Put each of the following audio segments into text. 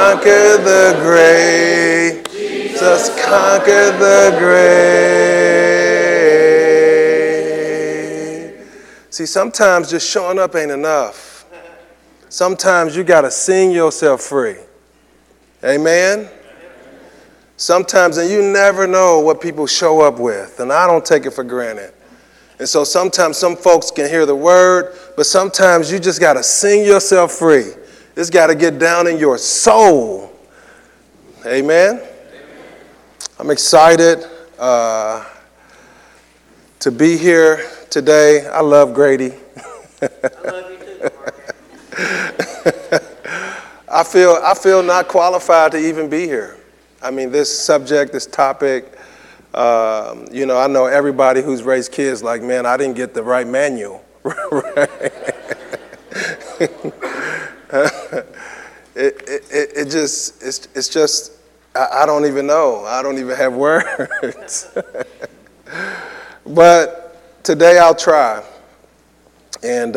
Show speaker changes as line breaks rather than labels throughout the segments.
conquered the grave. Jesus conquered the grave. See, sometimes just showing up ain't enough. Sometimes you got to sing yourself free. Amen? Sometimes, and you never know what people show up with, and I don't take it for granted. And so sometimes some folks can hear the word, but sometimes you just got to sing yourself free. It's got to get down in your soul. Amen? I'm excited to be here today. I love Grady.
I love you too,
I feel not qualified to even be here. I mean, this subject, this topic, I know everybody who's raised kids like, man, I didn't get the right manual. Right? It's just, I don't even know. I don't even have words. But today I'll try. And,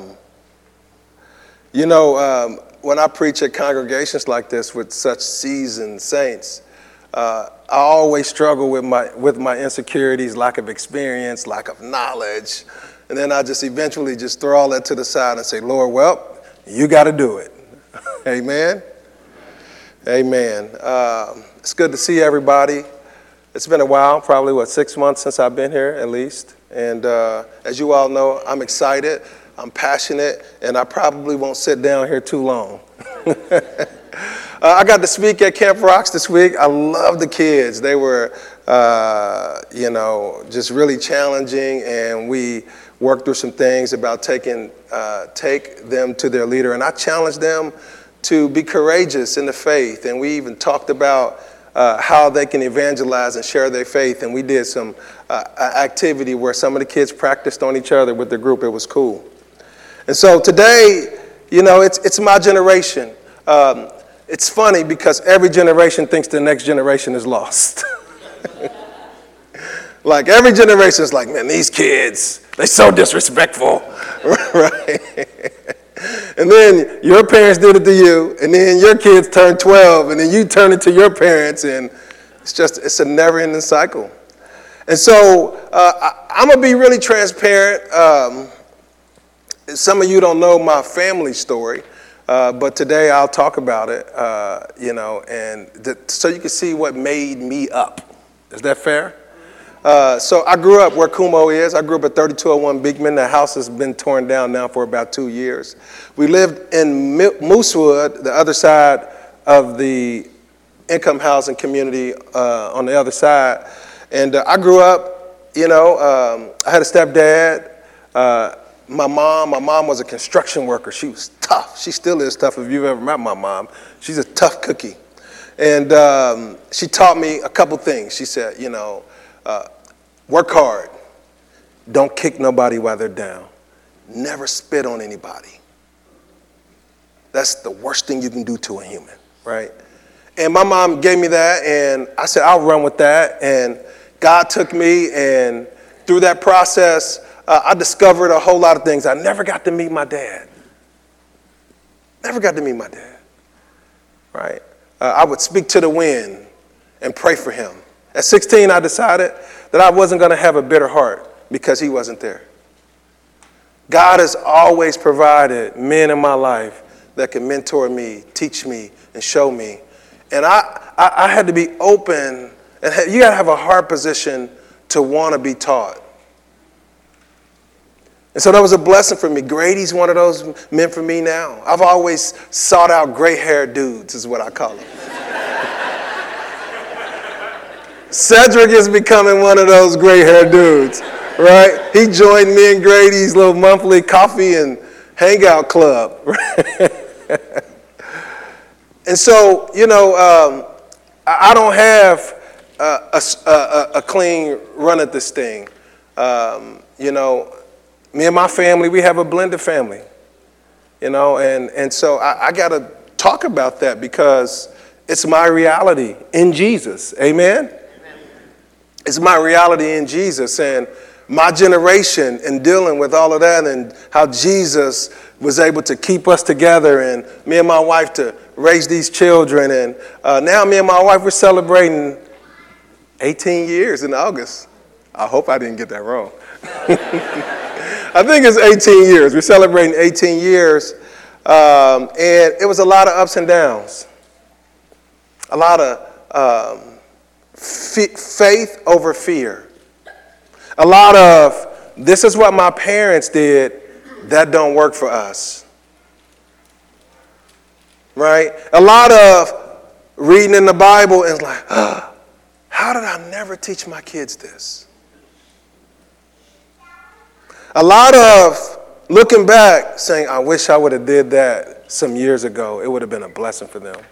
when I preach at congregations like this with such seasoned saints, I always struggle with my insecurities, lack of experience, lack of knowledge. And then I just eventually just throw all that to the side and say, Lord, well, you got to do it. Amen? Amen. It's good to see everybody. It's been a while, probably, 6 months since I've been here at least. And as you all know, I'm excited. I'm passionate, and I probably won't sit down here too long. I got to speak at Camp Rocks this week. I love the kids. They were, just really challenging, and we worked through some things about take them to their leader. And I challenged them to be courageous in the faith, and we even talked about how they can evangelize and share their faith. And we did some activity where some of the kids practiced on each other with the group. It was cool. And so today, it's my generation. It's funny because every generation thinks the next generation is lost. Like every generation is like, man, these kids, they're so disrespectful, right? And then your parents did it to you, and then your kids turn 12, and then you turn it to your parents, and it's a never-ending cycle. And so I'm going to be really transparent. Some of you don't know my family story, but today I'll talk about it, so you can see what made me up. Is that fair? So I grew up where Kumo is. I grew up at 3201 Beekman. The house has been torn down now for about 2 years. We lived in Moosewood, the other side of the income housing community on the other side. And I grew up, I had a stepdad. My mom was a construction worker. She was tough. She still is tough if you've ever met my mom. She's a tough cookie. And she taught me a couple things. She said, work hard. Don't kick nobody while they're down. Never spit on anybody. That's the worst thing you can do to a human, right? And my mom gave me that, and I said, I'll run with that. And God took me, and through that process, I discovered a whole lot of things. I never got to meet my dad. Never got to meet my dad, right? I would speak to the wind and pray for him. At 16, I decided that I wasn't going to have a bitter heart because he wasn't there. God has always provided men in my life that can mentor me, teach me, and show me. And I had to be open, and you got to have a heart position to want to be taught. And so that was a blessing for me. Grady's one of those men for me now. I've always sought out gray-haired dudes, is what I call them. Cedric is becoming one of those gray-haired dudes, right? He joined me and Grady's little monthly coffee and hangout club. And so, I don't have a clean run at this thing. Me and my family, we have a blended family, and so I got to talk about that because it's my reality in Jesus. Amen? It's my reality in Jesus, and my generation in dealing with all of that and how Jesus was able to keep us together and me and my wife to raise these children. And now me and my wife, we're celebrating 18 years in August. I hope I didn't get that wrong. I think it's 18 years. We're celebrating 18 years. And it was a lot of ups and downs. A lot of faith over fear. A lot of, this is what my parents did, that don't work for us. Right? A lot of reading in the Bible and like, how did I never teach my kids this? A lot of looking back saying, I wish I would have did that some years ago. It would have been a blessing for them.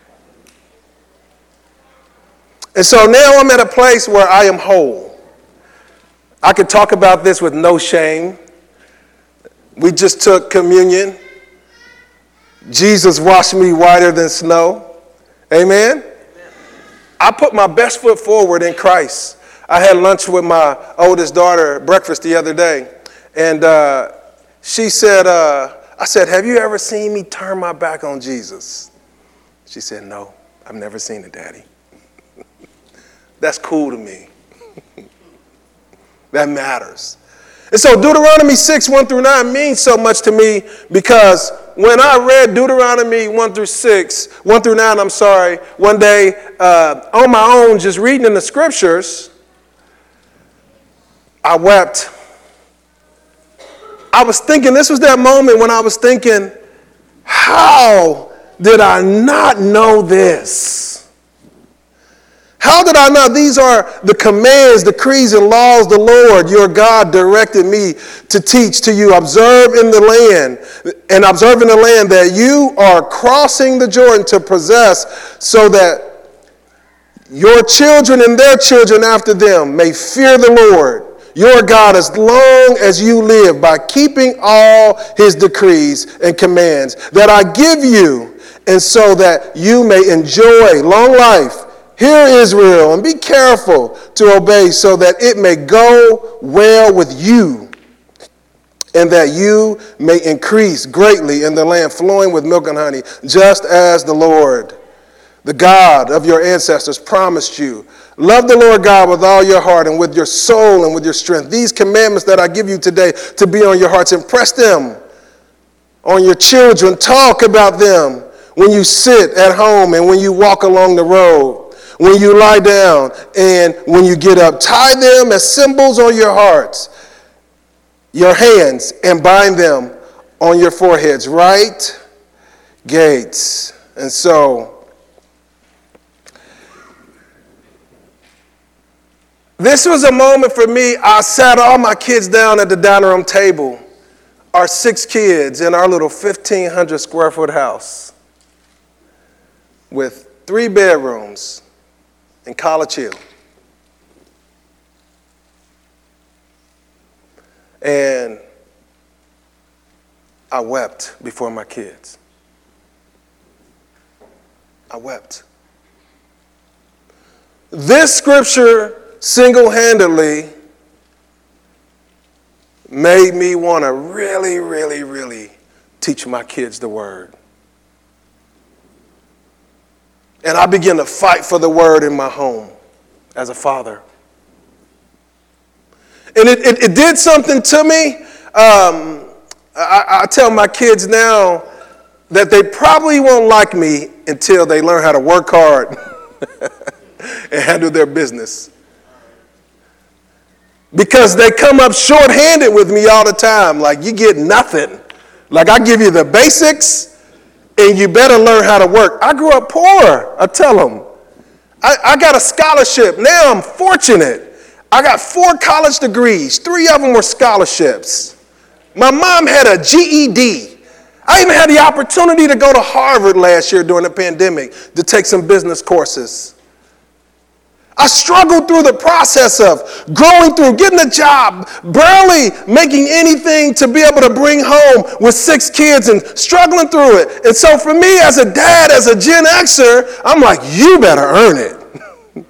And so now I'm at a place where I am whole. I could talk about this with no shame. We just took communion. Jesus washed me whiter than snow. Amen? I put my best foot forward in Christ. I had lunch with my oldest daughter, breakfast the other day. And she said, I said, have you ever seen me turn my back on Jesus? She said, no, I've never seen it, Daddy. That's cool to me. That matters. And so Deuteronomy 6, 1 through 9 means so much to me because when I read Deuteronomy 1 through 9, one day on my own, just reading in the scriptures, I wept. I was thinking, this was that moment when I was thinking, how did I not know this? How did I know? These are the commands, decrees, and laws the Lord your God directed me to teach to you. Observe in the land that you are crossing the Jordan to possess, so that your children and their children after them may fear the Lord your God as long as you live, by keeping all his decrees and commands that I give you, and so that you may enjoy long life. Hear, Israel, and be careful to obey, so that it may go well with you, and that you may increase greatly in the land flowing with milk and honey, just as the Lord, the God of your ancestors, promised you. Love the Lord God with all your heart and with your soul and with your strength. These commandments that I give you today to be on your hearts, impress them on your children. Talk about them when you sit at home and when you walk along the road, when you lie down and when you get up. Tie them as symbols on your hearts, your hands, and bind them on your foreheads. Right gates. And so, this was a moment for me. I sat all my kids down at the dining room table, our 6 kids in our little 1,500 square foot house with 3 bedrooms in College Hill. And I wept before my kids. I wept. This scripture single-handedly made me want to really, really, really teach my kids the word. And I began to fight for the word in my home as a father. And it did something to me. I tell my kids now that they probably won't like me until they learn how to work hard and handle their business. Because they come up short-handed with me all the time. Like, you get nothing. Like, I give you the basics, and you better learn how to work. I grew up poor, I tell them. I got a scholarship. Now I'm fortunate. I got 4 college degrees. 3 of them were scholarships. My mom had a GED. I even had the opportunity to go to Harvard last year during the pandemic to take some business courses. I struggled through the process of growing through, getting a job, barely making anything to be able to bring home with 6 kids and struggling through it. And so for me as a dad, as a Gen Xer, I'm like, you better earn it.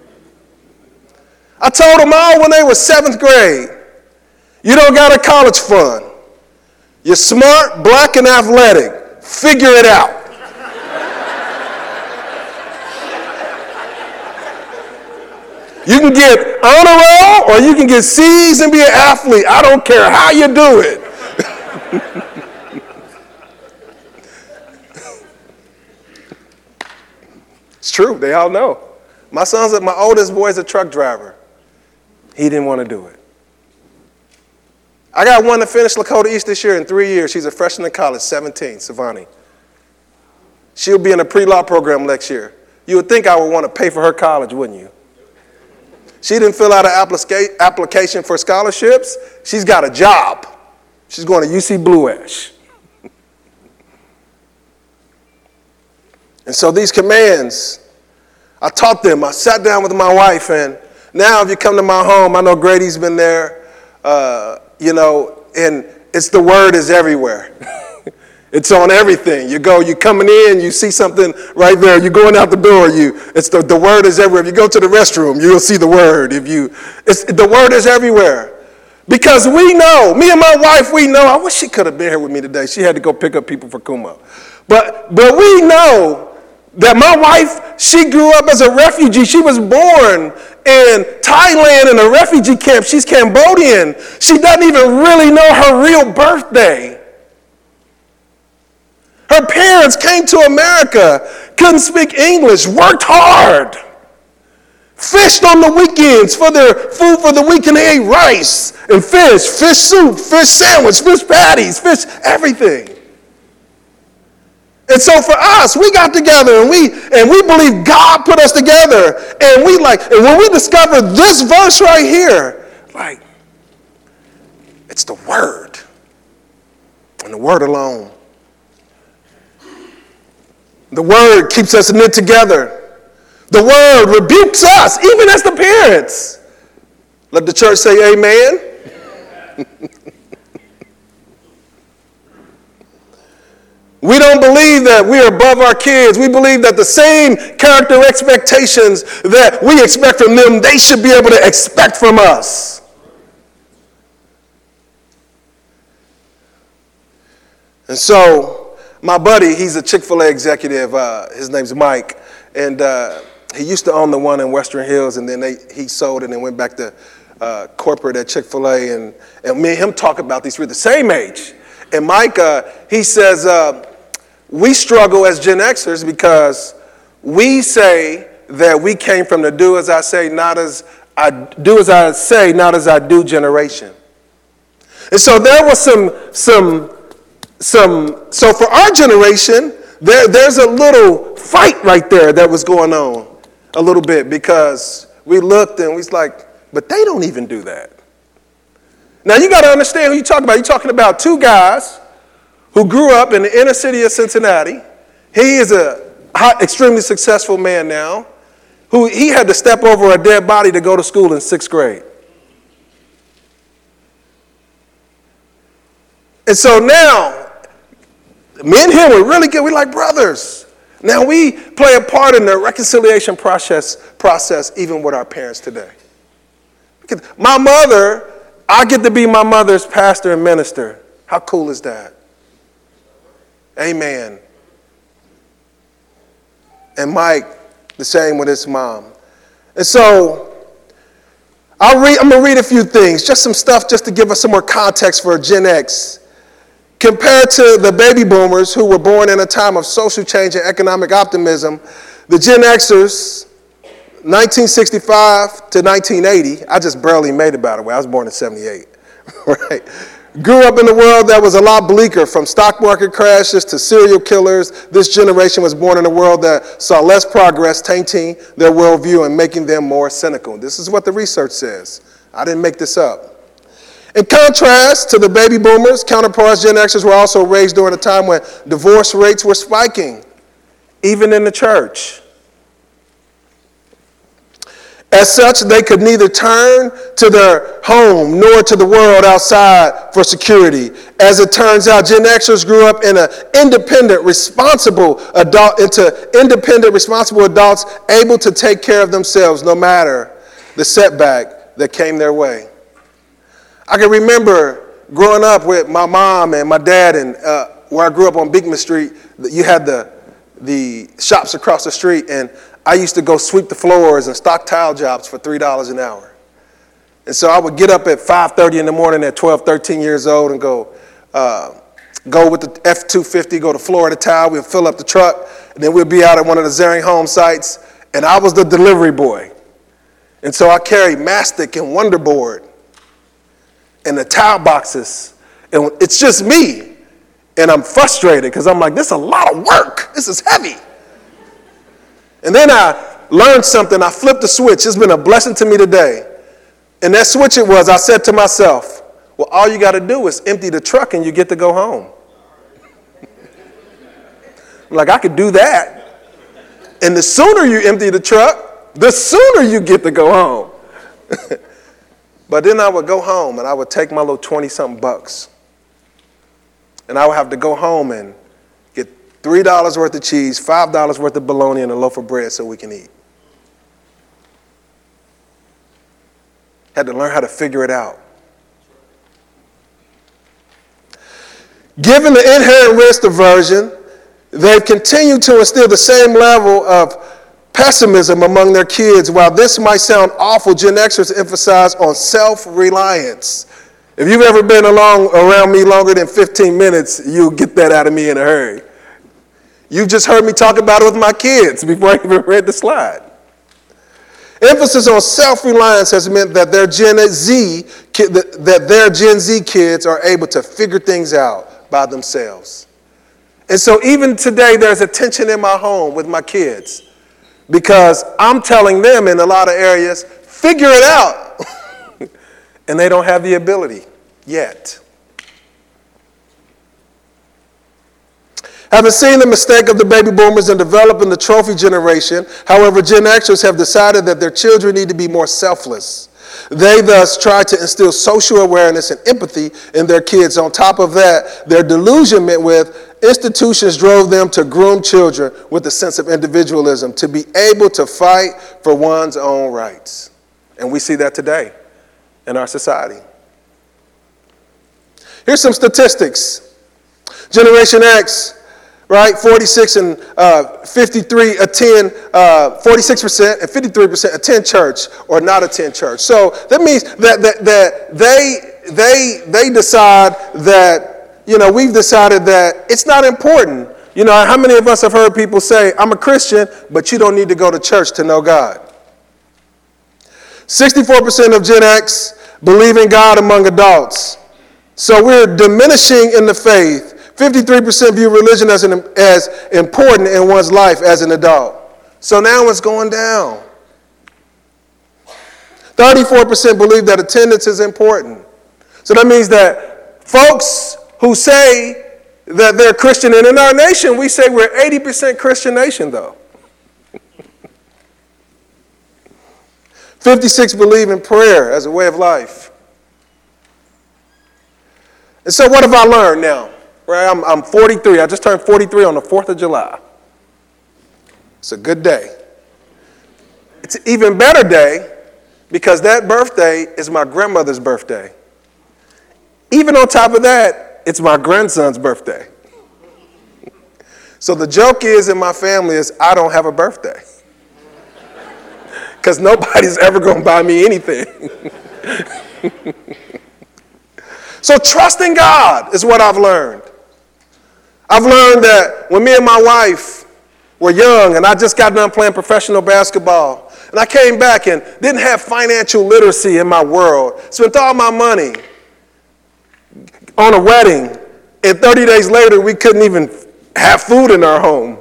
I told them all when they were 7th grade, you don't got a college fund. You're smart, black, and athletic. Figure it out. You can get honor roll or you can get C's and be an athlete. I don't care how you do it. It's true. They all know. My oldest boy is a truck driver. He didn't want to do it. I got one to finish Lakota East this year in 3 years. She's a freshman in college, 17, Savani. She'll be in a pre-law program next year. You would think I would want to pay for her college, wouldn't you? She didn't fill out an application for scholarships. She's got a job. She's going to UC Blue Ash. And so these commands, I taught them. I sat down with my wife, and now if you come to my home, I know Grady's been there, and it's the word is everywhere. It's on everything. You coming in, you see something right there. You're going out the door. The word is everywhere. If you go to the restroom, you'll see the word. The word is everywhere. Because we know, me and my wife, we know. I wish she could have been here with me today. She had to go pick up people for Kumo. But we know that my wife, she grew up as a refugee. She was born in Thailand in a refugee camp. She's Cambodian. She doesn't even really know her real birthday. Her parents came to America, couldn't speak English, worked hard, fished on the weekends for their food for the week, and they ate rice and fish soup, fish sandwich, fish patties, fish everything. And so for us, we got together and we believe God put us together. And when we discovered this verse right here, it's the word. And the word alone. The word keeps us knit together. The word rebukes us, even as the parents. Let the church say amen. We don't believe that we are above our kids. We believe that the same character expectations that we expect from them, they should be able to expect from us. And so, my buddy, he's a Chick-fil-A executive. His name's Mike. And he used to own the one in Western Hills, and then he sold it and went back to corporate at Chick-fil-A. And me and him talk about these. We're the same age. And Mike, he says, we struggle as Gen Xers because we say that we came from the do as I say, not as I do as I say, not as I do generation. And so there was so for our generation, there's a little fight right there that was going on a little bit because we looked and we was like, but they don't even do that. Now you got to understand who you're talking about. You're talking about two guys who grew up in the inner city of Cincinnati. He is extremely successful man now, who he had to step over a dead body to go to school in 6th grade. And so now, me and him were really good. We're like brothers. Now we play a part in the reconciliation process even with our parents today. My mother, I get to be my mother's pastor and minister. How cool is that? Amen. And Mike, the same with his mom. And so, I'm going to read a few things, just some stuff just to give us some more context for Gen X. Compared to the baby boomers who were born in a time of social change and economic optimism, the Gen Xers, 1965 to 1980, I just barely made it, by the way. I was born in 78, right? Grew up in a world that was a lot bleaker, from stock market crashes to serial killers. This generation was born in a world that saw less progress, tainting their worldview and making them more cynical. This is what the research says. I didn't make this up. In contrast to the baby boomers, counterparts Gen Xers were also raised during a time when divorce rates were spiking, even in the church. As such, they could neither turn to their home nor to the world outside for security. As it turns out, Gen Xers grew up in an independent, responsible adults able to take care of themselves no matter the setback that came their way. I can remember growing up with my mom and my dad, and where I grew up on Beekman Street, you had the shops across the street, and I used to go sweep the floors and stock tile jobs for $3 an hour. And so I would get up at 5:30 in the morning at 12, 13 years old and go with the F-250, go to Florida Tile. We'd fill up the truck, and then we'd be out at one of the Zering home sites, and I was the delivery boy. And so I carried mastic and Wonderboard and the tile boxes, and it's just me. And I'm frustrated because I'm like, this is a lot of work. This is heavy. And then I learned something. I flipped the switch. It's been a blessing to me today. And that switch it was, I said to myself, well, all you got to do is empty the truck and you get to go home. I'm like, I could do that. And the sooner you empty the truck, the sooner you get to go home. But then I would go home and I would take my little 20-something bucks. And I would have to go home and get $3 worth of cheese, $5 worth of bologna, and a loaf of bread so we can eat. Had to learn how to figure it out. Given the inherent risk aversion, they've continued to instill the same level of pessimism among their kids. While this might sound awful, Gen Xers emphasize on self-reliance. If you've ever been around me longer than 15 minutes, you'll get that out of me in a hurry. You just heard me talk about it with my kids before I even read the slide. Emphasis on self-reliance has meant that their Gen Z kids are able to figure things out by themselves. And so even today, there's a tension in my home with my kids because I'm telling them in a lot of areas, figure it out. And they don't have the ability yet. Having seen the mistake of the baby boomers in developing the trophy generation, however, Gen Xers have decided that their children need to be more selfless. They thus try to instill social awareness and empathy in their kids. On top of that, their delusionment with institutions drove them to groom children with a sense of individualism, to be able to fight for one's own rights. And we see that today in our society. Here's some statistics. Generation X, right, 46 and 53 attend, 46% and 53% attend church or not attend church. So that means that they decide that, we've decided that it's not important. How many of us have heard people say, I'm a Christian, but you don't need to go to church to know God? 64% of Gen X believe in God among adults. So we're diminishing in the faith. 53% view religion as important in one's life as an adult. So now it's going down. 34% believe that attendance is important. So that means that folks who say that they're Christian, and in our nation, we say we're 80% Christian nation, though. 56 believe in prayer as a way of life. And so what have I learned now? Right, I'm 43. I just turned 43 on the 4th of July. It's a good day. It's an even better day because that birthday is my grandmother's birthday. Even on top of that, it's my grandson's birthday. So the joke is in my family is I don't have a birthday. Because nobody's ever going to buy me anything. So trusting God is what I've learned. I've learned that when me and my wife were young and I just got done playing professional basketball and I came back and didn't have financial literacy in my world, spent all my money on a wedding, and 30 days later we couldn't even have food in our home.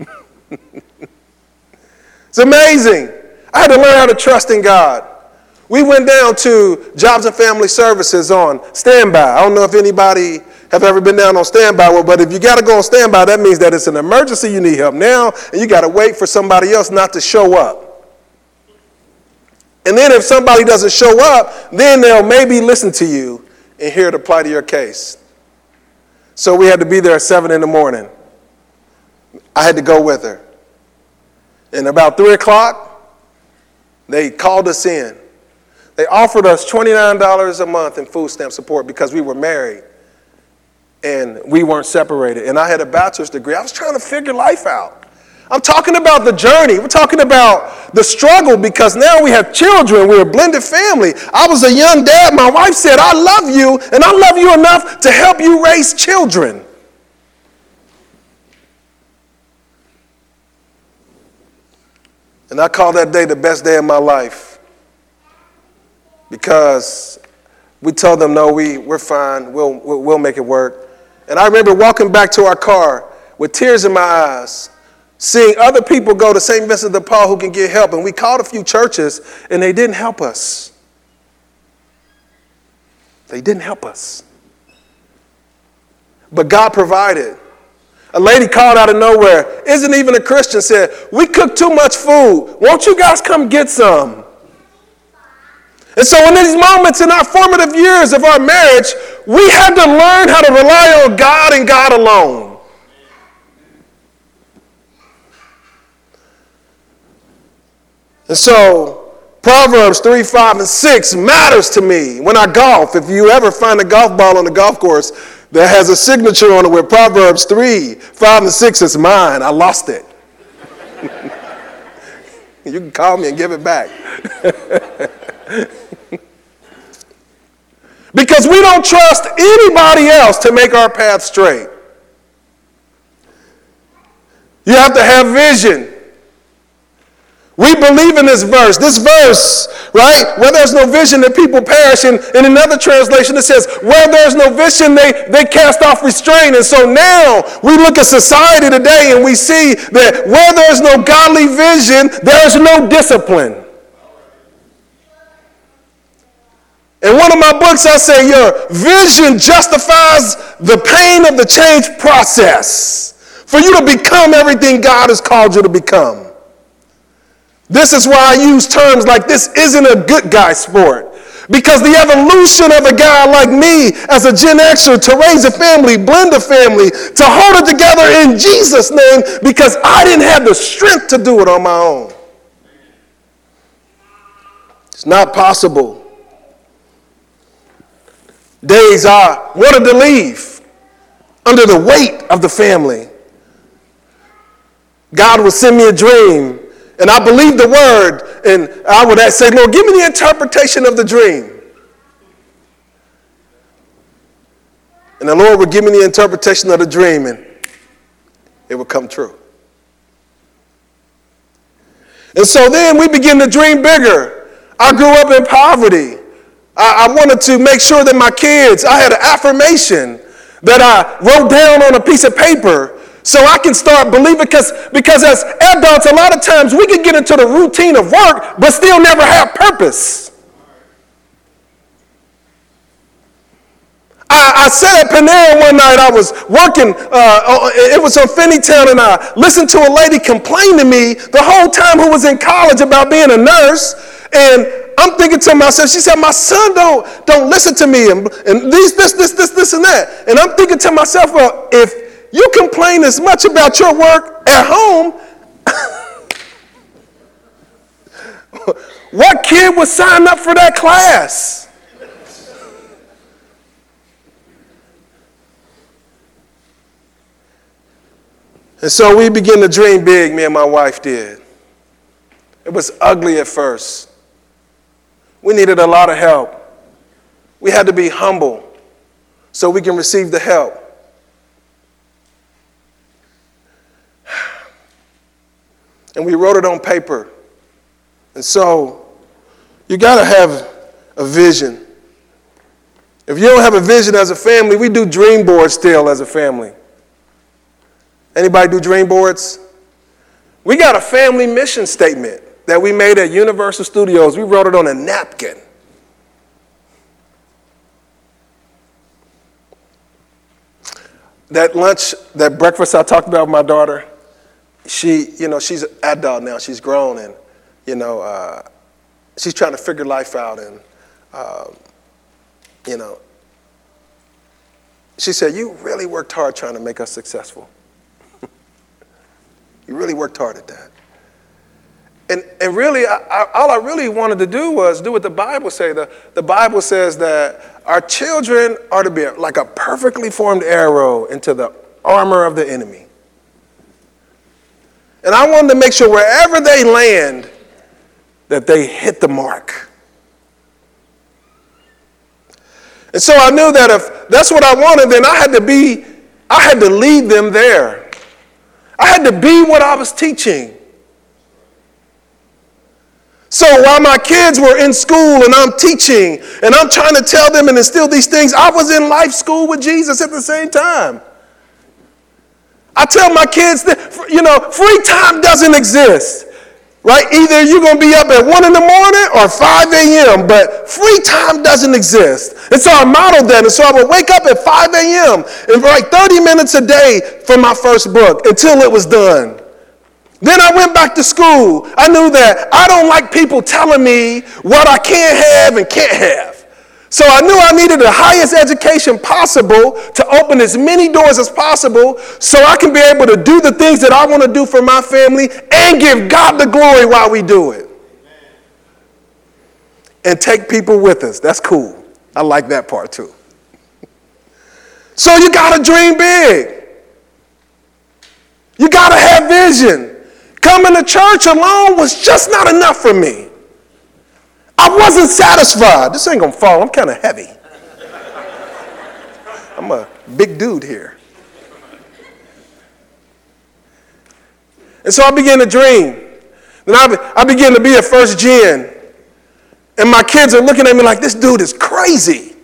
It's amazing. I had to learn how to trust in God. We went down to Jobs and Family Services on standby. I don't know if anybody have ever been down on standby, but if you got to go on standby, that means that it's an emergency, you need help now, and you got to wait for somebody else not to show up. And then if somebody doesn't show up, then they'll maybe listen to you and hear it apply to your case. So we had to be there at 7 in the morning. I had to go with her. And about 3 o'clock, they called us in. They offered us $29 a month in food stamp support because we were married and we weren't separated. And I had a bachelor's degree. I was trying to figure life out. I'm talking about the journey. We're talking about the struggle because now we have children. We're a blended family. I was a young dad. My wife said, I love you, and I love you enough to help you raise children. And I call that day the best day of my life because we told them, no, we're fine. We'll make it work. And I remember walking back to our car with tears in my eyes, seeing other people go to St. Vincent de Paul who can get help. And we called a few churches, and they didn't help us. They didn't help us. But God provided. A lady called out of nowhere, isn't even a Christian, said, we cook too much food. Won't you guys come get some? And so in these moments in our formative years of our marriage, we had to learn how to rely on God and God alone. And so Proverbs 3, 5, and 6 matters to me when I golf. If you ever find a golf ball on the golf course that has a signature on it where Proverbs 3, 5, and 6 is mine, I lost it. You can call me and give it back. Because we don't trust anybody else to make our path straight. You have to have vision. We believe in this verse, right? Where there's no vision, the people perish. And in another translation, it says, where there's no vision, they cast off restraint. And so now we look at society today and we see that where there's no godly vision, there's no discipline. In one of my books, I say your vision justifies the pain of the change process for you to become everything God has called you to become. This is why I use terms like this isn't a good guy sport. Because the evolution of a guy like me as a Gen Xer to raise a family, blend a family, to hold it together in Jesus' name because I didn't have the strength to do it on my own. It's not possible. Days I wanted to leave under the weight of the family. God would send me a dream. And I believed the word, and I would say, Lord, give me the interpretation of the dream. And the Lord would give me the interpretation of the dream, and it would come true. And so then we begin to dream bigger. I grew up in poverty. I wanted to make sure that my kids, I had an affirmation that I wrote down on a piece of paper so I can start believing, because as adults, a lot of times we can get into the routine of work, but still never have purpose. I sat at Panera one night. I was working, it was on Finneytown, and I listened to a lady complain to me the whole time who was in college about being a nurse, and I'm thinking to myself, she said, my son don't listen to me, and this, and that. And I'm thinking to myself, well, if you complain as much about your work at home, what kid would sign up for that class? And so we began to dream big, me and my wife did. It was ugly at first. We needed a lot of help. We had to be humble so we can receive the help. And we wrote it on paper. And so you got to have a vision. If you don't have a vision as a family, we do dream boards still as a family. Anybody do dream boards? We got a family mission statement that we made at Universal Studios. We wrote it on a napkin. That lunch, that breakfast I talked about with my daughter, she's an adult now. She's grown, and, she's trying to figure life out. And, she said, you really worked hard trying to make us successful. You really worked hard at that. And really, all I really wanted to do was do what the Bible says. The Bible says that our children are to be like a perfectly formed arrow into the armor of the enemy. And I wanted to make sure wherever they land, that they hit the mark. And so I knew that if that's what I wanted, then I had to lead them there. I had to be what I was teaching. So while my kids were in school and I'm teaching and I'm trying to tell them and instill these things, I was in life school with Jesus at the same time. I tell my kids that, free time doesn't exist, right? Either you're going to be up at 1 in the morning or 5 a.m., but free time doesn't exist. And so I modeled that. And so I would wake up at 5 a.m. and write 30 minutes a day for my first book until it was done. Then I went back to school. I knew that I don't like people telling me what I can have and can't have. So I knew I needed the highest education possible to open as many doors as possible so I can be able to do the things that I want to do for my family and give God the glory while we do it. And take people with us. That's cool. I like that part too. So you got to dream big. You got to have vision. Coming to church alone was just not enough for me. I wasn't satisfied. This ain't going to fall. I'm kind of heavy. I'm a big dude here. And so I began to dream. Then I began to be at First Gen. And my kids are looking at me like, this dude is crazy.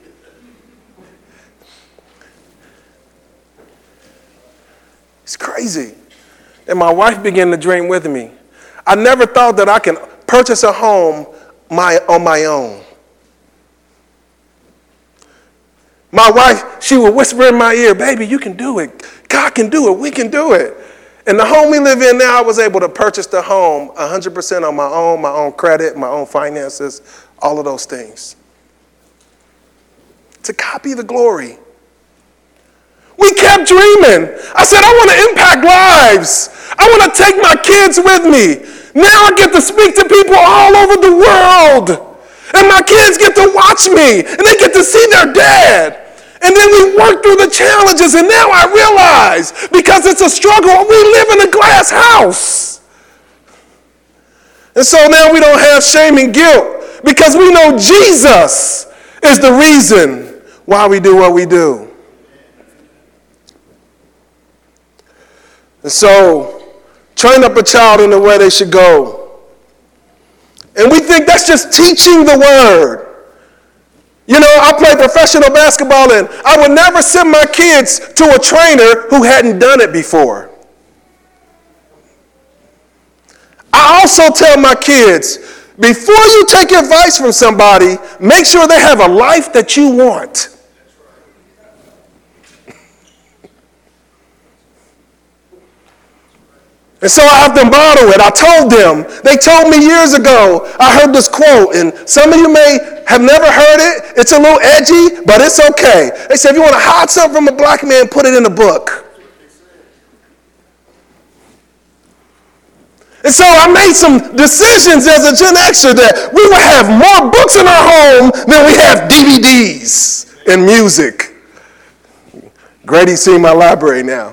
It's crazy. And my wife began to dream with me. I never thought that I can purchase a home on my own. My wife, she would whisper in my ear, baby, you can do it. God can do it. We can do it. And the home we live in now, I was able to purchase the home 100% on my own credit, my own finances, all of those things. To God be the glory. We kept dreaming. I said, I want to impact lives. I want to take my kids with me. Now I get to speak to people all over the world. And my kids get to watch me. And they get to see their dad. And then we work through the challenges. And now I realize, because it's a struggle, we live in a glass house. And so now we don't have shame and guilt. Because we know Jesus is the reason why we do what we do. And so, train up a child in the way they should go. And we think that's just teaching the word. You know, I play professional basketball and I would never send my kids to a trainer who hadn't done it before. I also tell my kids, before you take advice from somebody, make sure they have a life that you want. And so I have to model it. I told them. They told me years ago, I heard this quote, and some of you may have never heard it. It's a little edgy, but it's okay. They said, if you want to hide something from a black man, put it in a book. And so I made some decisions as a Gen Xer that we would have more books in our home than we have DVDs and music. Grady's seen my library now.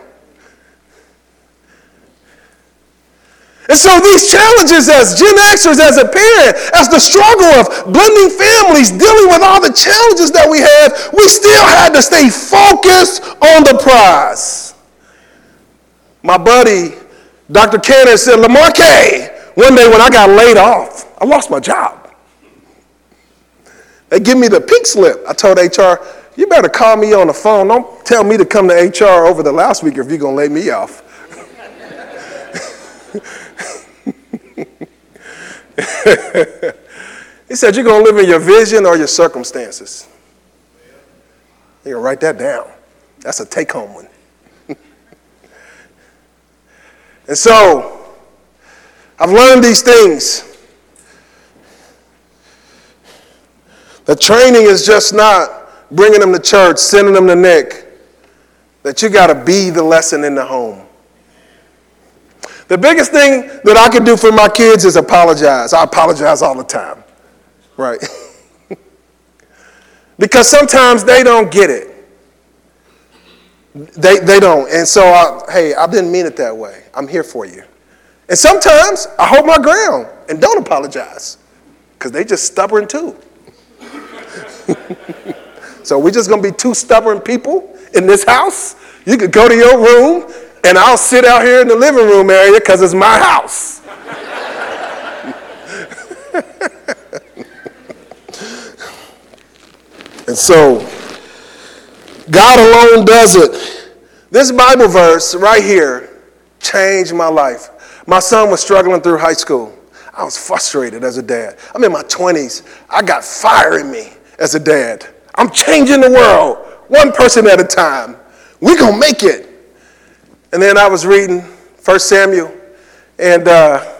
And so these challenges as Gen Xers, as a parent, as the struggle of blending families, dealing with all the challenges that we have, we still had to stay focused on the prize. My buddy, Dr. Cannon, said, LaMarque, one day when I got laid off, I lost my job. They give me the pink slip. I told HR, you better call me on the phone. Don't tell me to come to HR over the loudspeaker if you're going to lay me off. He said, you're going to live in your vision or your circumstances. You can write that down. That's a take-home one. And so, I've learned these things. The training is just not bringing them to church, sending them to Nick. That you got to be the lesson in the home. The biggest thing that I can do for my kids is apologize. I apologize all the time, right? Because sometimes they don't get it. They don't. And so, I didn't mean it that way. I'm here for you. And sometimes I hold my ground and don't apologize because they just stubborn too. So we're just going to be two stubborn people in this house? You could go to your room and I'll sit out here in the living room area because it's my house. And so God alone does it. This Bible verse right here changed my life. My son was struggling through high school. I was frustrated as a dad. I'm in my 20s. I got fire in me as a dad. I'm changing the world, one person at a time. We're going to make it. And then I was reading 1 Samuel, and there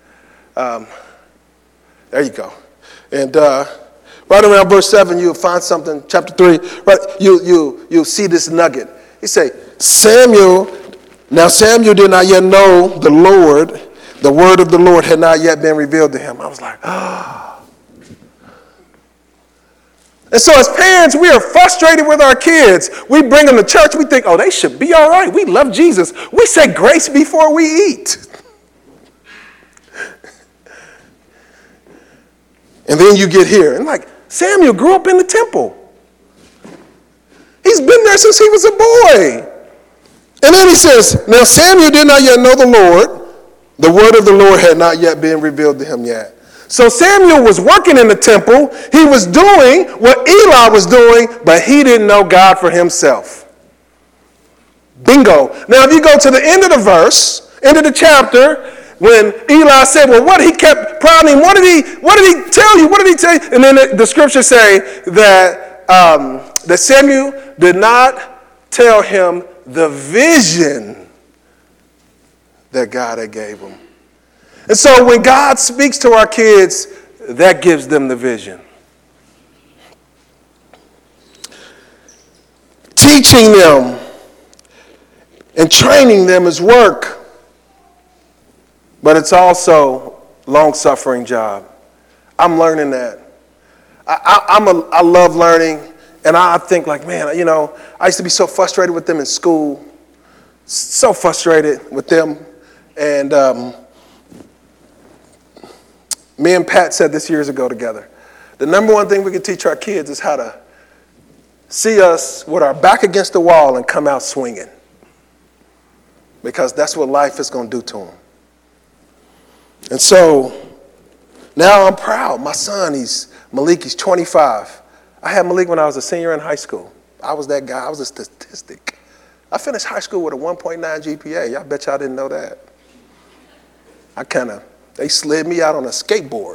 you go. And right around verse 7, you'll find something, chapter 3, right, you'll see this nugget. He say, now Samuel did not yet know the Lord. The word of the Lord had not yet been revealed to him. I was like, ah. And so as parents, we are frustrated with our kids. We bring them to church. We think, oh, they should be all right. We love Jesus. We say grace before we eat. And then you get here. And like, Samuel grew up in the temple. He's been there since he was a boy. And then he says, now Samuel did not yet know the Lord. The word of the Lord had not yet been revealed to him yet. So Samuel was working in the temple. He was doing what Eli was doing, but he didn't know God for himself. Bingo. Now, if you go to the end of the verse, end of the chapter, when Eli said, well, what he kept prodding him, what did he tell you? What did he tell you? And then the scriptures say that Samuel did not tell him the vision that God had gave him. And so when God speaks to our kids, that gives them the vision. Teaching them and training them is work, but it's also a long-suffering job. I'm learning that. I love learning, and I think like, man, I used to be so frustrated with them in school, so frustrated with them, and me and Pat said this years ago together. The number one thing we can teach our kids is how to see us with our back against the wall and come out swinging. Because that's what life is going to do to them. And so now I'm proud. My son, Malik, he's 25. I had Malik when I was a senior in high school. I was that guy. I was a statistic. I finished high school with a 1.9 GPA. Y'all bet y'all didn't know that. They slid me out on a skateboard.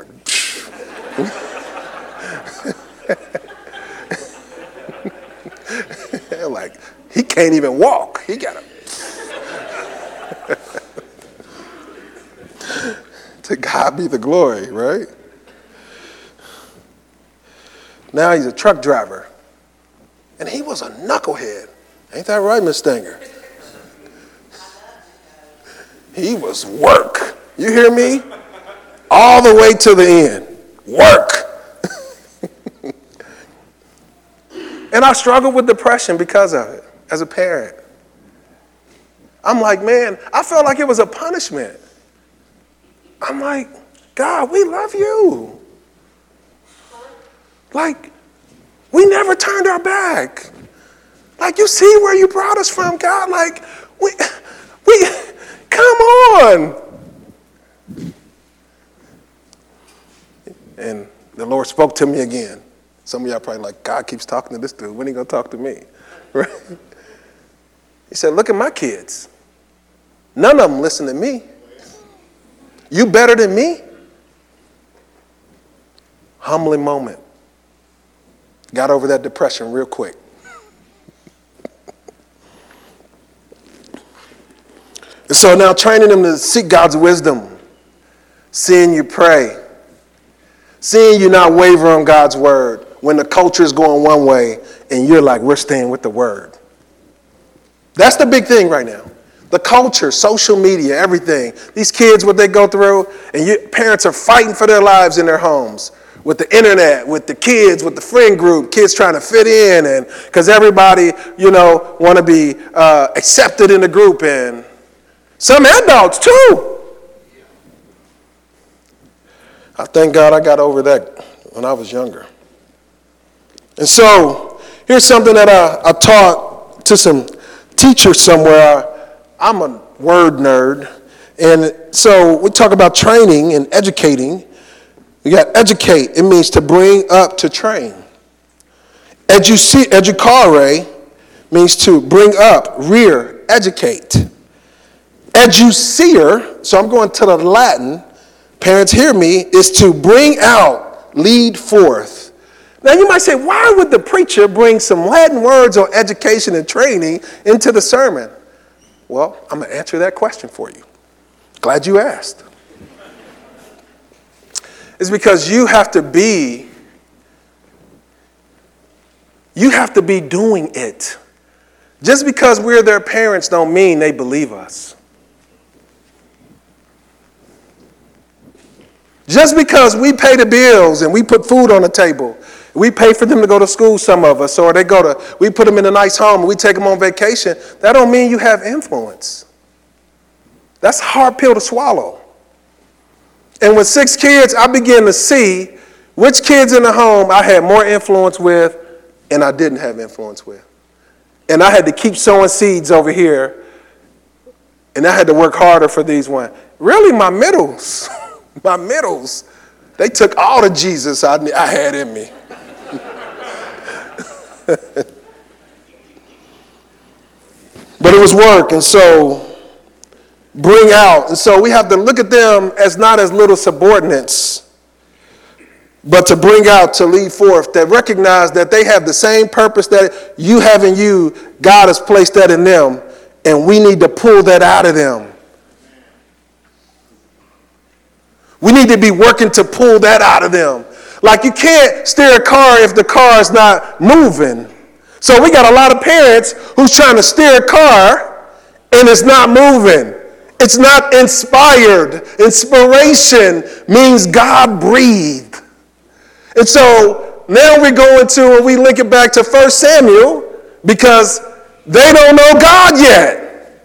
Like, he can't even walk. He got to God be the glory, right? Now he's a truck driver. And he was a knucklehead. Ain't that right, Miss Stenger? He was work. You hear me? All the way to the end. Work. And I struggled with depression because of it as a parent. I'm like, man, I felt like it was a punishment. I'm like, God, we love you. Like, we never turned our back. Like, you see where you brought us from, God. Like, we come on. And the Lord spoke to me again. Some of y'all probably like, God keeps talking to this dude. When are he going to talk to me? Right? He said, look at my kids. None of them listen to me. You better than me? Humbling moment. Got over that depression real quick. And so now training them to seek God's wisdom. Seeing you pray. Seeing you not waver on God's word when the culture is going one way and you're like, we're staying with the word. That's the big thing right now. The culture, social media, everything. These kids, what they go through, and parents are fighting for their lives in their homes. With the internet, with the kids, with the friend group, kids trying to fit in, and because everybody, want to be accepted in the group, and some adults too. I thank God I got over that when I was younger. And so here's something that I taught to some teachers somewhere. I'm a word nerd. And so we talk about training and educating. You got educate. It means to bring up, to train. Educare means to bring up, rear, educate. Educere, so I'm going to the Latin, parents hear me, is to bring out, lead forth. Now you might say, why would the preacher bring some Latin words on education and training into the sermon? Well, I'm going to answer that question for you. Glad you asked. It's because you have to be doing it. Just because we're their parents don't mean they believe us. Just because we pay the bills and we put food on the table, we pay for them to go to school, some of us, or we put them in a nice home and we take them on vacation, that don't mean you have influence. That's a hard pill to swallow. And with 6 kids, I began to see which kids in the home I had more influence with and I didn't have influence with. And I had to keep sowing seeds over here, and I had to work harder for these ones. Really, my middles, they took all the Jesus I had in me. But it was work, and so bring out. And so we have to look at them as not as little subordinates, but to bring out, to lead forth, that recognize that they have the same purpose that you have in you. God has placed that in them, and we need to pull that out of them. We need to be working to pull that out of them. Like you can't steer a car if the car is not moving. So we got a lot of parents who's trying to steer a car and it's not moving. It's not inspired. Inspiration means God breathed. And so now we're going to, and we link it back to 1 Samuel, because they don't know God yet.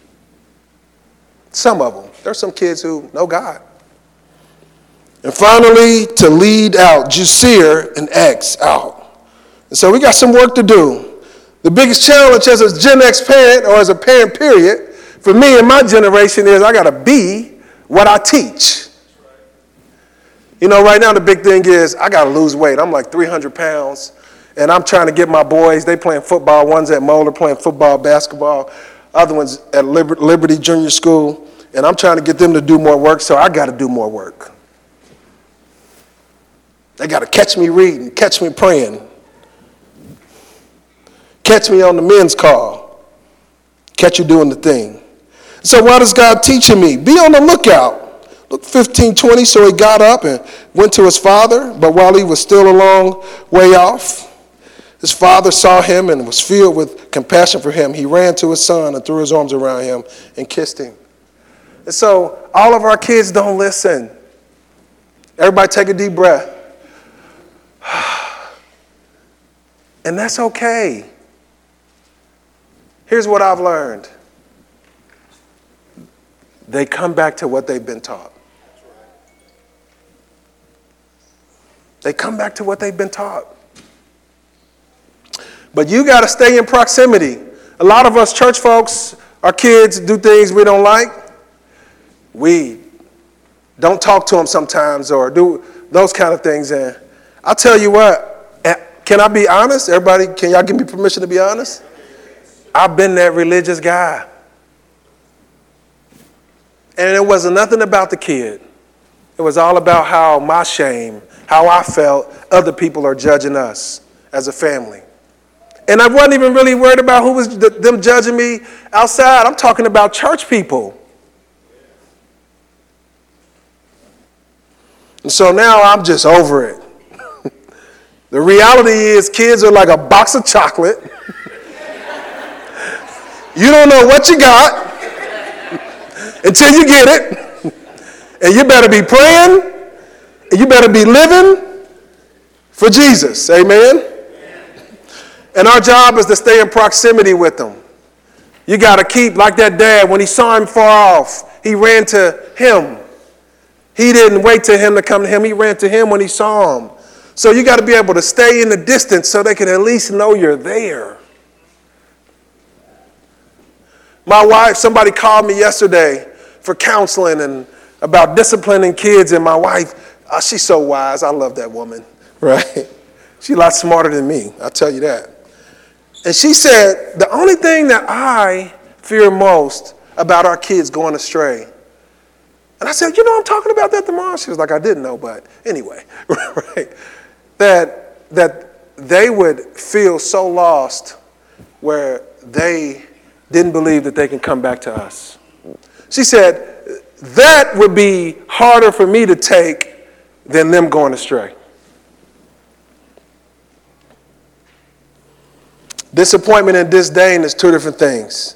Some of them. There's some kids who know God. And finally, to lead out, Jusir and X out. And so we got some work to do. The biggest challenge as a Gen X parent, or as a parent period, for me and my generation is I got to be what I teach. You know, right now the big thing is I got to lose weight. I'm like 300 pounds, and I'm trying to get my boys, they playing football. One's at Moeller playing football, basketball. Other one's at Liberty Junior School, and I'm trying to get them to do more work, so I got to do more work. They got to catch me reading, catch me praying, catch me on the men's call, catch you doing the thing. So what is God teaching me? Be on the lookout. Luke 15:20, so he got up and went to his father, but while he was still a long way off, his father saw him and was filled with compassion for him. He ran to his son and threw his arms around him and kissed him. And so all of our kids don't listen. Everybody take a deep breath. And that's okay. Here's what I've learned. They come back to what they've been taught. They come back to what they've been taught. But you got to stay in proximity. A lot of us church folks, our kids do things we don't like. We don't talk to them sometimes or do those kind of things. And I'll tell you what, can I be honest? Everybody, can y'all give me permission to be honest? I've been that religious guy. And it wasn't nothing about the kid. It was all about how my shame, how I felt other people are judging us as a family. And I wasn't even really worried about who was them judging me outside. I'm talking about church people. And so now I'm just over it. The reality is kids are like a box of chocolate. You don't know what you got until you get it. And you better be praying, and you better be living for Jesus. Amen? And our job is to stay in proximity with them. You got to keep, like that dad, when he saw him far off, he ran to him. He didn't wait till him to come to him. He ran to him when he saw him. So you got to be able to stay in the distance so they can at least know you're there. My wife, somebody called me yesterday for counseling and about disciplining kids, and my wife, she's so wise. I love that woman, right? She's a lot smarter than me, I'll tell you that. And she said, the only thing that I fear most about our kids going astray. And I said, I'm talking about that tomorrow. She was like, I didn't know, but anyway, right? That they would feel so lost where they didn't believe that they can come back to us. She said, that would be harder for me to take than them going astray. Disappointment and disdain is two different things.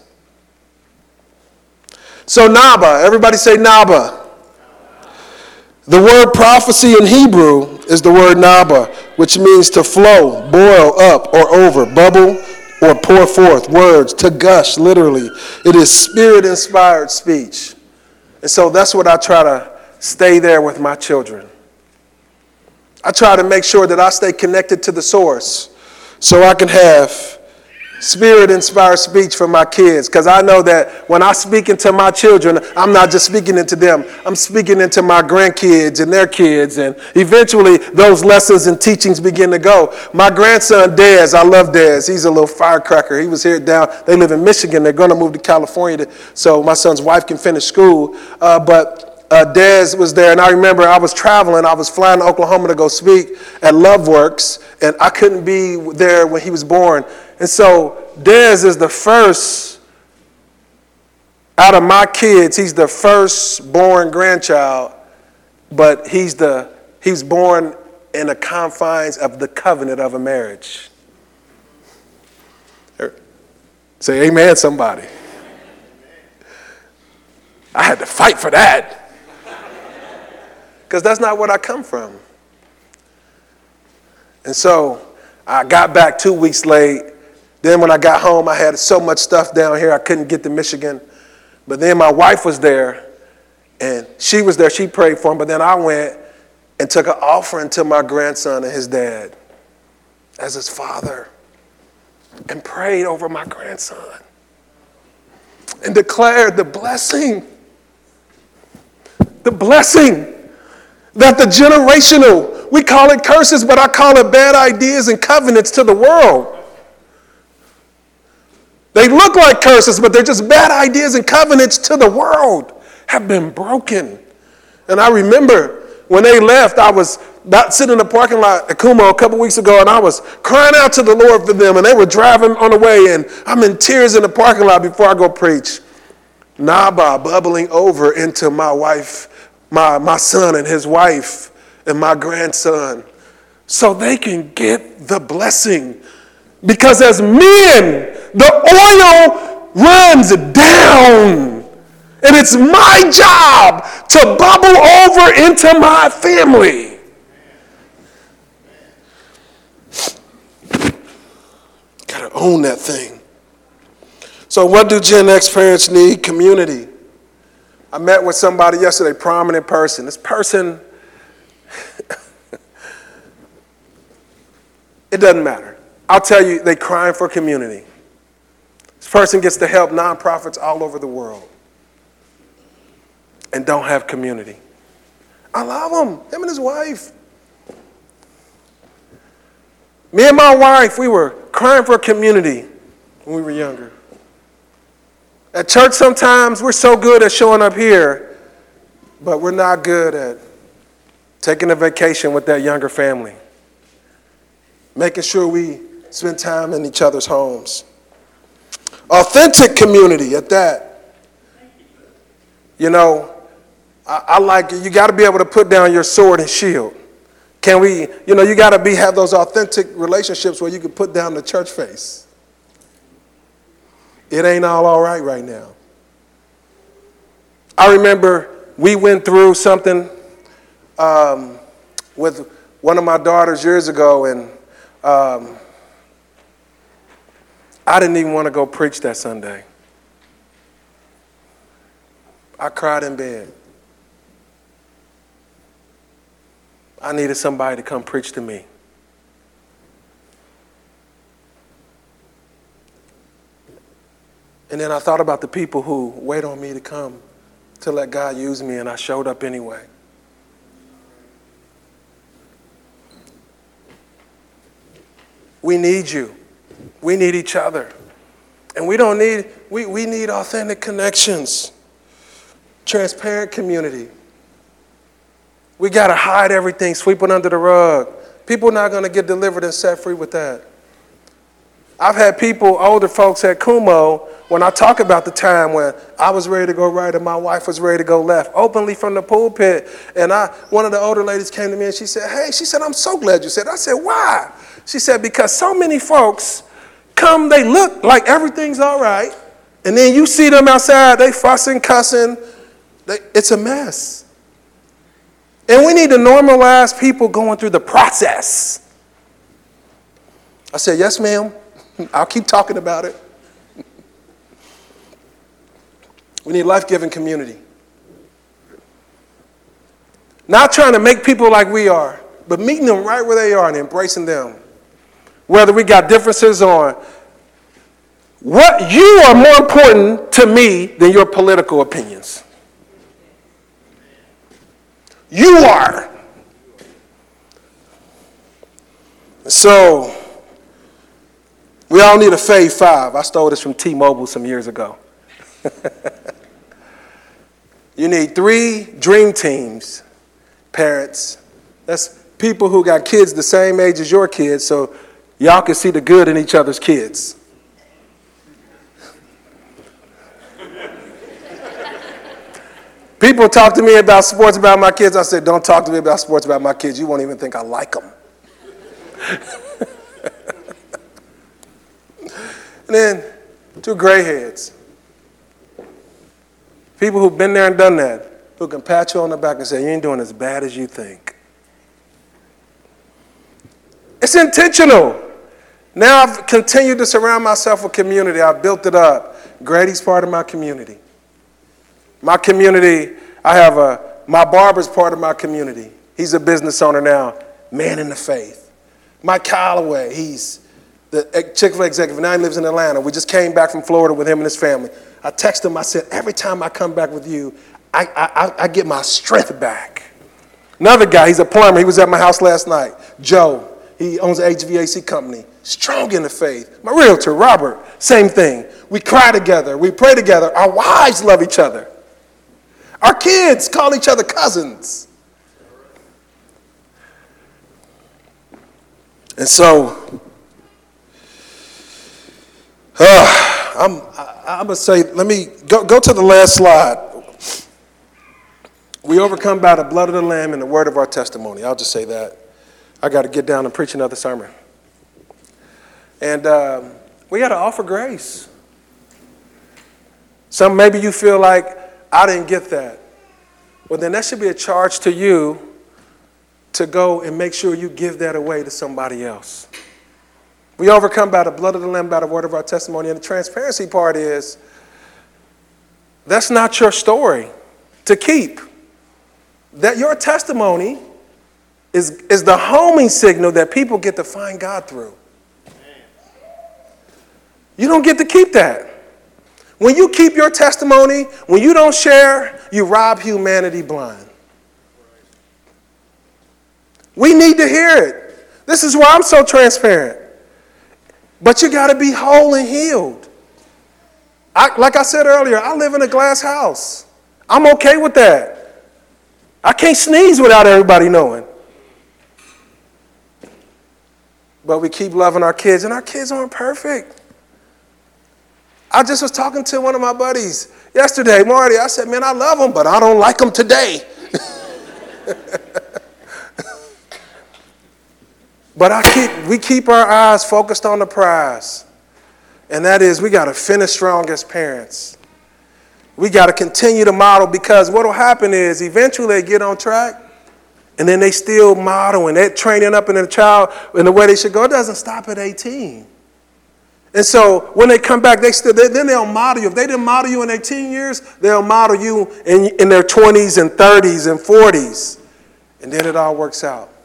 So Naba, everybody say Naba. The word prophecy in Hebrew is the word Naba, which means to flow, boil up or over, bubble or pour forth, words, to gush, literally. It is spirit-inspired speech. And so that's what I try to stay there with my children. I try to make sure that I stay connected to the source so I can have Spirit-inspired speech for my kids, because I know that when I speak into my children, I'm not just speaking into them. I'm speaking into my grandkids and their kids, and eventually those lessons and teachings begin to go. My grandson, Dez, I love Dez. He's a little firecracker. He was here down. They live in Michigan. They're going to move to California so my son's wife can finish school. But Dez was there, and I remember I was traveling. I was flying to Oklahoma to go speak at LoveWorks, and I couldn't be there when he was born. And so Dez is the first, out of my kids, he's the first born grandchild, but he's born in the confines of the covenant of a marriage. Say amen, somebody. I had to fight for that. Because that's not what I come from. And so I got back 2 weeks late. Then when I got home, I had so much stuff down here, I couldn't get to Michigan. But then my wife was there, and she was there. She prayed for him. But then I went and took an offering to my grandson and his dad as his father and prayed over my grandson and declared the blessing that the generational, we call it curses, but I call it bad ideas and covenants to the world. They look like curses, but they're just bad ideas and covenants to the world have been broken. And I remember when they left, I was sitting in the parking lot at Kumo a couple weeks ago, and I was crying out to the Lord for them, and they were driving on the way, and I'm in tears in the parking lot before I go preach. Naba bubbling over into my wife, my son and his wife and my grandson, so they can get the blessing. Because as men, the oil runs down. And it's my job to bubble over into my family. Gotta own that thing. So what do Gen X parents need? Community. I met with somebody yesterday, prominent person. This person, it doesn't matter. I'll tell you, they're crying for community. This person gets to help nonprofits all over the world and don't have community. I love him and his wife. Me and my wife, we were crying for community when we were younger. At church sometimes, we're so good at showing up here, but we're not good at taking a vacation with that younger family, making sure we spend time in each other's homes. Authentic community at that. I like it. You got to be able to put down your sword and shield. Can we, you got to have those authentic relationships where you can put down the church face. It ain't all right now. I remember we went through something with one of my daughters years ago, and I didn't even want to go preach that Sunday. I cried in bed. I needed somebody to come preach to me. And then I thought about the people who wait on me to come to let God use me, and I showed up anyway. We need you. We need each other. And we need authentic connections, transparent community. We got to hide everything, sweep it under the rug. People are not going to get delivered and set free with that. I've had people, older folks at Kumo, when I talk about the time when I was ready to go right and my wife was ready to go left, openly from the pulpit, and one of the older ladies came to me and she said, hey, she said, I'm so glad you said. I said, why? She said, because so many folks come, they look like everything's all right, and then you see them outside, they fussing, cussing, it's a mess. And we need to normalize people going through the process. I said, yes, ma'am. I'll keep talking about it. We need life-giving community. Not trying to make people like we are, but meeting them right where they are and embracing them. Whether we got differences on what you are more important to me than your political opinions. You are. So, we all need a Fave 5. I stole this from T-Mobile some years ago. You need 3 dream teams, parents. That's people who got kids the same age as your kids, so y'all can see the good in each other's kids. People talk to me about sports about my kids. I said, don't talk to me about sports about my kids. You won't even think I like them. And then 2 gray heads. People who've been there and done that, who can pat you on the back and say, you ain't doing as bad as you think. It's intentional. Now I've continued to surround myself with community. I've built it up. Grady's part of my community. My community, my barber's part of my community. He's a business owner now, man in the faith. Mike Calloway, he's the Chick-fil-A executive. Now he lives in Atlanta. We just came back from Florida with him and his family. I texted him, I said, every time I come back with you, I get my strength back. Another guy, he's a plumber. He was at my house last night. Joe, he owns an HVAC company. Strong in the faith. My realtor, Robert, same thing. We cry together. We pray together. Our wives love each other. Our kids call each other cousins. And so, I'm going to say, let me go to the last slide. We overcome by the blood of the Lamb and the word of our testimony. I'll just say that. I got to get down and preach another sermon. And we got to offer grace. Maybe you feel like, I didn't get that. Well, then that should be a charge to you to go and make sure you give that away to somebody else. We overcome by the blood of the Lamb, by the word of our testimony. And the transparency part is, that's not your story to keep. That your testimony is the homing signal that people get to find God through. You don't get to keep that. When you keep your testimony, when you don't share, you rob humanity blind. We need to hear it. This is why I'm so transparent. But you got to be whole and healed. Like I said earlier, I live in a glass house. I'm okay with that. I can't sneeze without everybody knowing. But we keep loving our kids, and our kids aren't perfect. I just was talking to one of my buddies yesterday, Marty. I said, man, I love them, but I don't like them today. But we keep our eyes focused on the prize. And that is, we got to finish strong as parents. We got to continue to model, because what will happen is eventually they get on track and then they still model and they're training up in the child in the way they should go. It doesn't stop at 18. And so when they come back, then they'll model you. If they didn't model you in their teen years, they'll model you in their 20s and 30s and 40s. And then it all works out.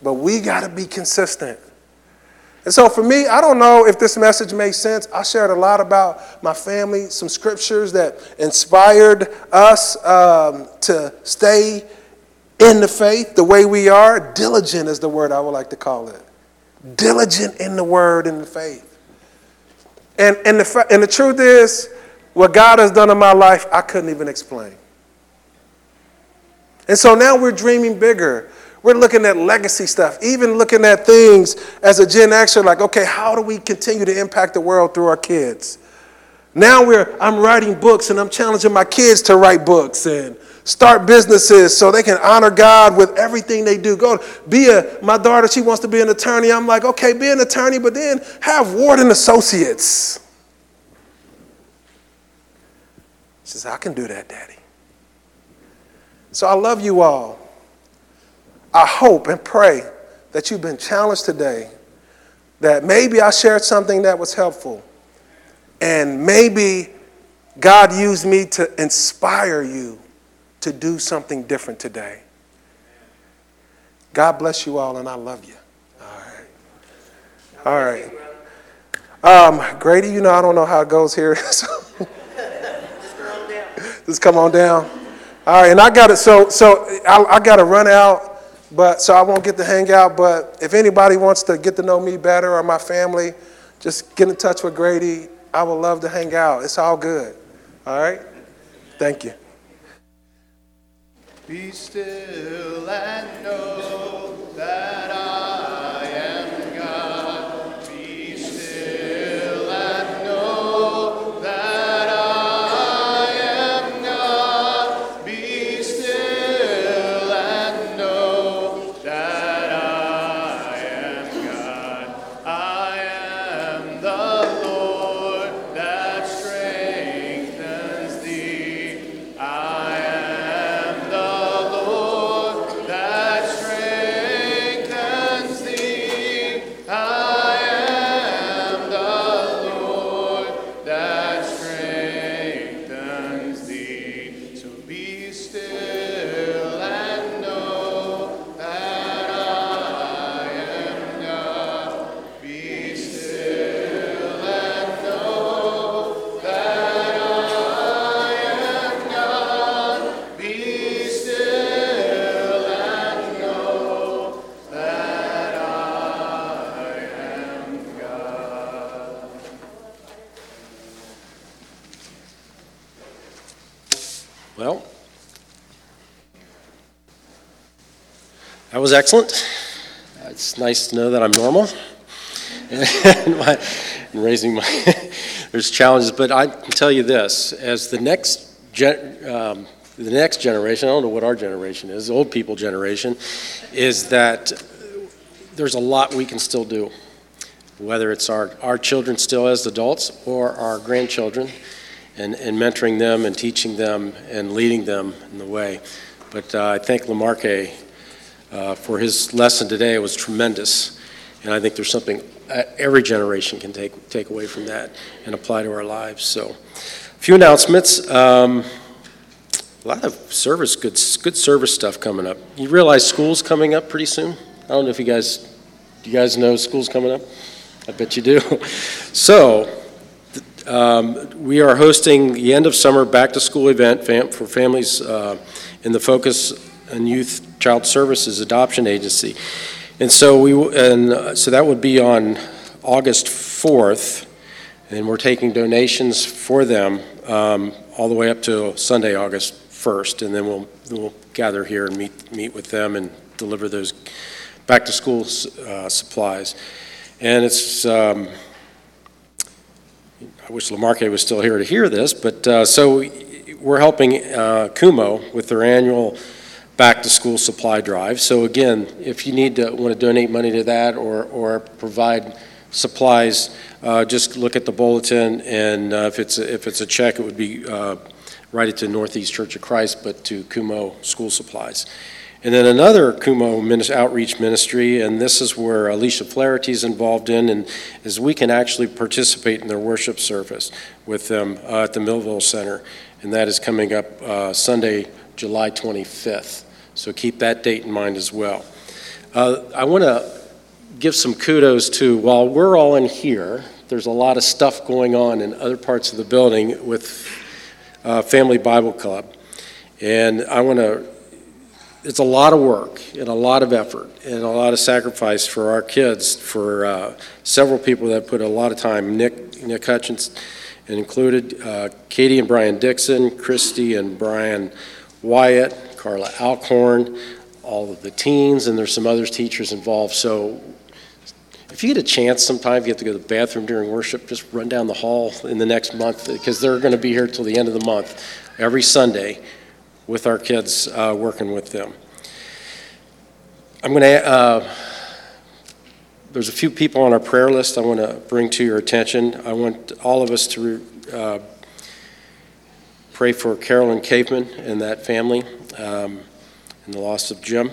but we got to be consistent. And so for me, I don't know if this message makes sense. I shared a lot about my family, some scriptures that inspired us to stay in the faith the way we are. Diligent is the word I would like to call it. Diligent in the word and the faith. And the truth is, what God has done in my life, I couldn't even explain. And so now we're dreaming bigger. We're looking at legacy stuff, even looking at things as a Gen Xer, like, okay, how do we continue to impact the world through our kids? Now I'm writing books, and I'm challenging my kids to write books and start businesses so they can honor God with everything they do. My daughter, she wants to be an attorney. I'm like, okay, be an attorney, but then have Ward and Associates. She says, I can do that, Daddy. So I love you all. I hope and pray that you've been challenged today, that maybe I shared something that was helpful, and maybe God used me to inspire you to do something different today. God bless you all, and I love you. All right. Grady, I don't know how it goes here. So just come on down. All right, and I got it. So I got to run out. So I won't get to hang out, but if anybody wants to get to know me better or my family, just get in touch with Grady. I would love to hang out. It's all good. All right? Thank you.
Be still and know that I am God. Be still and know that I am God. Be still and know that I am God. I am the Lord that strengthens thee. I am the Lord that strengthens thee. I am the Lord that strengthens thee. So be still and know that I am God. Be still and know that I am God. Be still and know that I am God.
Well, that was excellent. It's nice to know that I'm normal and raising my. There's challenges, but I can tell you this: as the next generation, I don't know what our generation is, the old people generation, is that there's a lot we can still do, whether it's our children still as adults or our grandchildren. And mentoring them and teaching them and leading them in the way. But I thank Lamarque for his lesson today. It was tremendous. And I think there's something every generation can take away from that and apply to our lives. So a few announcements. A lot of service, good service stuff coming up. You realize school's coming up pretty soon? I don't know if do you guys know school's coming up? I bet you do. So, we are hosting the end of summer back to school event for families in the Focus and Youth Child Services Adoption Agency. And so so that would be on August 4th, and we're taking donations for them all the way up to Sunday, August 1st, and then we'll gather here and meet with them and deliver those back to school supplies. And it's I wish Lamarque was still here to hear this, but so we're helping Kumho with their annual back-to-school supply drive. So again, if you want to donate money to that or provide supplies, just look at the bulletin, and if it's a check, it would be write it to Northeast Church of Christ, but to Kumho School Supplies. And then another Kumho outreach ministry, and this is where Alicia Flaherty is involved in, and is we can actually participate in their worship service with them at the Millville Center, and that is coming up Sunday, July 25th. So keep that date in mind as well. I want to give some kudos to, while we're all in here, there's a lot of stuff going on in other parts of the building with Family Bible Club. And it's a lot of work and a lot of effort and a lot of sacrifice for our kids, for several people that put a lot of time. Nick Hutchins included, Katie and Brian Dixon, Christy and Brian Wyatt, Carla Alcorn, all of the teens, and there's some other teachers involved. So if you get a chance sometime, if you have to go to the bathroom during worship, just run down the hall in the next month, because they're going to be here till the end of the month, every Sunday, with our kids, working with them. I'm going to, there's a few people on our prayer list I want to bring to your attention. I want all of us to pray for Carolyn Caveman and that family, and the loss of Jim.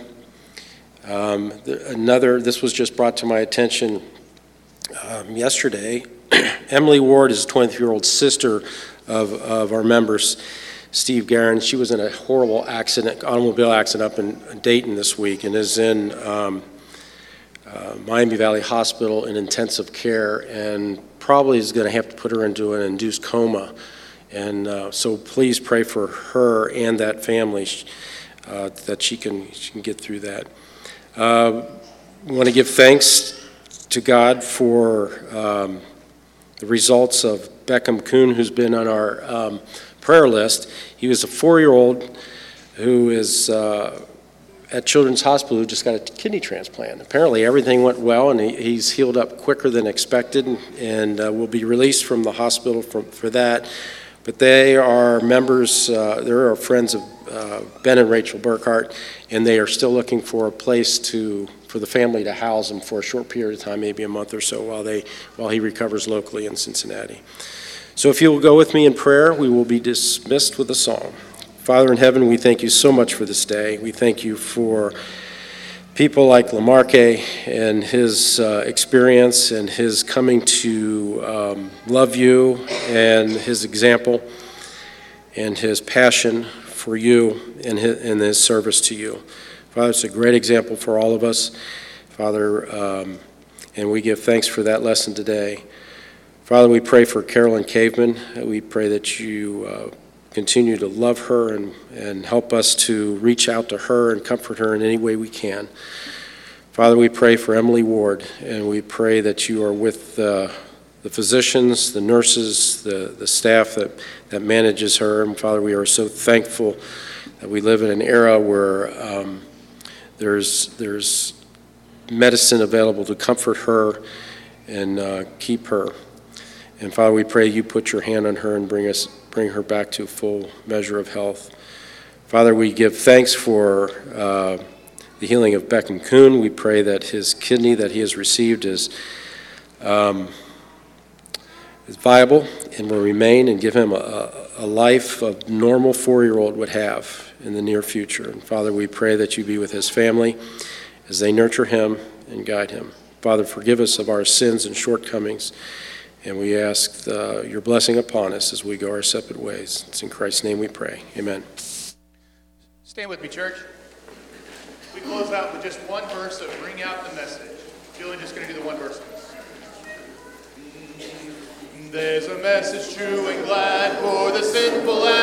This was just brought to my attention yesterday. Emily Ward is a 23-year-old sister of our members, Steve Guerin. She was in a horrible automobile accident up in Dayton this week, and is in Miami Valley Hospital in intensive care, and probably is going to have to put her into an induced coma. And so please pray for her and that family, that she can get through that. We want to give thanks to God for the results of Beckham Kuhn, who's been on our prayer list. He was a 4-year-old who is at Children's Hospital who just got a kidney transplant. Apparently everything went well, and he's healed up quicker than expected, and will be released from the hospital for that. But they are members, they're friends of Ben and Rachel Burkhart, and they are still looking for a place for the family to house him for a short period of time, maybe a month or so, while he recovers locally in Cincinnati. So if you will go with me in prayer, we will be dismissed with a song. Father in heaven, we thank you so much for this day. We thank you for people like Lamarque and his experience and his coming to love you, and his example and his passion for you and his service to you. Father, it's a great example for all of us, Father, and we give thanks for that lesson today. Father, we pray for Carolyn Caveman. We pray that you continue to love her and help us to reach out to her and comfort her in any way we can. Father, we pray for Emily Ward, and we pray that you are with the physicians, the nurses, the staff that manages her. And Father, we are so thankful that we live in an era where there's medicine available to comfort her and keep her. And Father, we pray you put your hand on her and bring her back to full measure of health. Father, we give thanks for the healing of Beckham Kuhn. We pray that his kidney that he has received is viable and will remain, and give him a life a normal 4-year-old would have in the near future. And Father, we pray that you be with his family as they nurture him and guide him. Father, forgive us of our sins and shortcomings, and we ask your blessing upon us as we go our separate ways. It's in Christ's name we pray. Amen.
Stand with me, church. We close out with just one verse to bring out the message. Julian just going to do the one verse. There's a message true and glad for the sinful